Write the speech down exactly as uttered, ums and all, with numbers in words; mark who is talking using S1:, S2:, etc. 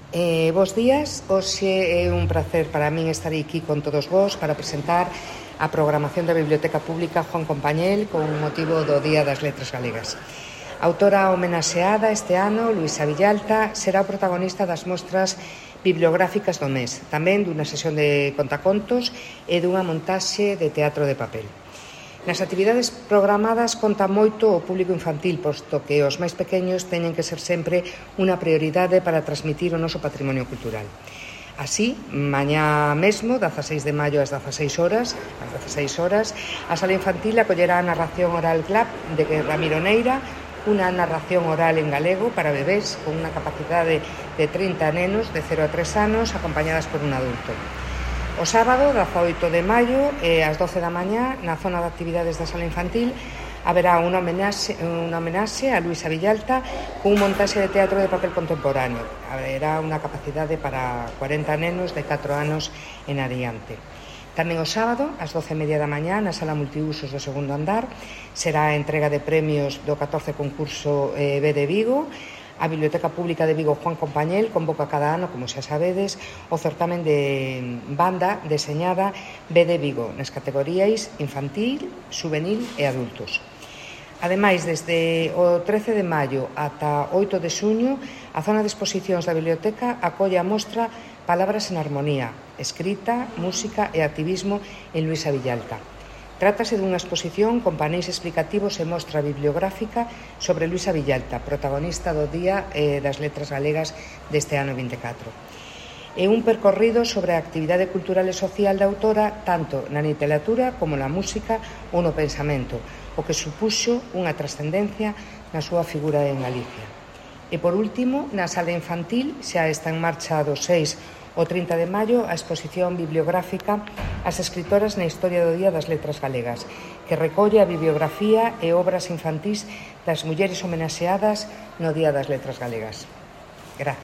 S1: Eh, bos días, hoxe é un placer para min estar aquí con todos vos para presentar a programación da Biblioteca Pública Juan Compañel con motivo do Día das Letras Galegas. A autora homenaxeada este ano, Luisa Villalta, será o protagonista das mostras bibliográficas do mes, tamén dunha sesión de contacontos e dunha montaxe de teatro de papel. Nas actividades programadas conta moito o público infantil, posto que os máis pequeños teñen que ser sempre unha prioridade para transmitir o noso patrimonio cultural. Así, mañá mesmo, dezaseis de maio ás dezaseis horas, ás dezaseis horas, a sala infantil acollerá a narración oral Clap de Ramiro Neira, unha narración oral en galego para bebés con unha capacidade de trinta nenos de cero a tres anos acompañadas por un adulto. O sábado, dezaoito de maio, e ás doce da mañá, na zona de actividades da sala infantil, haberá unha homenaxe, unha homenaxe a Luisa Villalta cun montaxe de teatro de papel contemporáneo. Haberá unha capacidade para cuarenta nenos de catro anos en adiante. Tamén o sábado, ás doce e media da mañá, na sala multiusos do segundo andar, será a entrega de premios do catorce concurso eh, B de Vigo. A Biblioteca Pública de Vigo Juan Compañel convoca cada ano, como xa sabedes, o certamen de banda deseñada B de Vigo nas categorías infantil, juvenil e adultos. Ademais, desde o trece de maio ata oito de xuño, a zona de exposicións da biblioteca acolle a mostra Palabras en Armonía, escrita, música e activismo en Luisa Villalta. Trátase dunha exposición con paneis explicativos e mostra bibliográfica sobre Luisa Villalta, protagonista do Día eh, das Letras Galegas deste ano vinte e catro. É un percorrido sobre a actividade cultural e social da autora tanto na literatura como na música ou no pensamento, o que supuxo unha trascendencia na súa figura en Galicia. E por último, na sala infantil xa está en marcha do seis o trinta de maio a exposición bibliográfica As escritoras na historia do Día das Letras Galegas, que recolle a bibliografía e obras infantís das mulleres homenaxeadas no Día das Letras Galegas. Gracias.